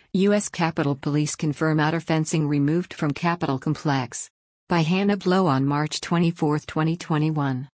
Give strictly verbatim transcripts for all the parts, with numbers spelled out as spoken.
U S Capitol Police confirm outer fencing removed from Capitol Complex. By Hannah Blow on March twenty-fourth, twenty twenty-one.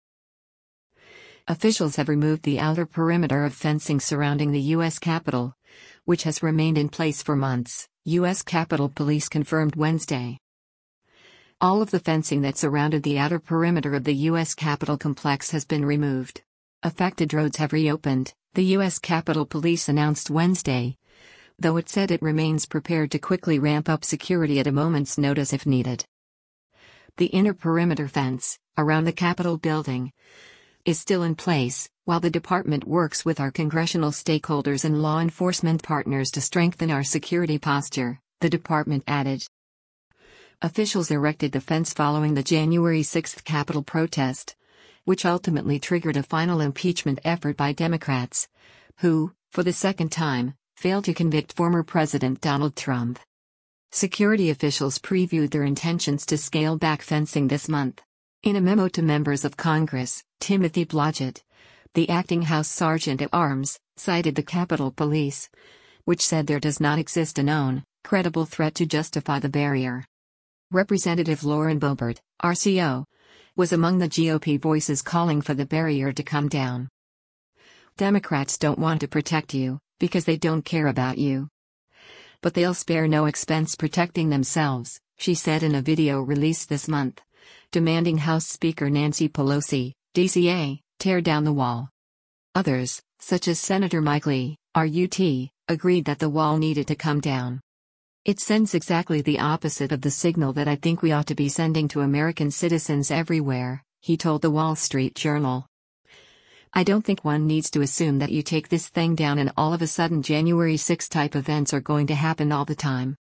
Officials have removed the outer perimeter of fencing surrounding the U S Capitol, which has remained in place for months, U S Capitol Police confirmed Wednesday. All of the fencing that surrounded the outer perimeter of the U S Capitol complex has been removed. Affected roads have reopened, the U S Capitol Police announced Wednesday, though it said it remains prepared to quickly ramp up security at a moment's notice if needed. The inner perimeter fence, around the Capitol building, is still in place, while the department works with our congressional stakeholders and law enforcement partners to strengthen our security posture, the department added. Officials erected the fence following the January sixth Capitol protest, which ultimately triggered a final impeachment effort by Democrats, who, for the second time, failed to convict former President Donald Trump. Security officials previewed their intentions to scale back fencing this month. In a memo to members of Congress, Timothy Blodgett, the acting House Sergeant-at-Arms, cited the Capitol Police, which said there does not exist a known, credible threat to justify the barrier. Representative Lauren Boebert, R C O, was among the G O P voices calling for the barrier to come down. Democrats don't want to protect you, because they don't care about you. But they'll spare no expense protecting themselves, she said in a video released this month, demanding House Speaker Nancy Pelosi, D C A, tear down the wall. Others, such as Senator Mike Lee, R U T, agreed that the wall needed to come down. It sends exactly the opposite of the signal that I think we ought to be sending to American citizens everywhere, he told the Wall Street Journal. I don't think one needs to assume that you take this thing down and all of a sudden January sixth type events are going to happen all the time.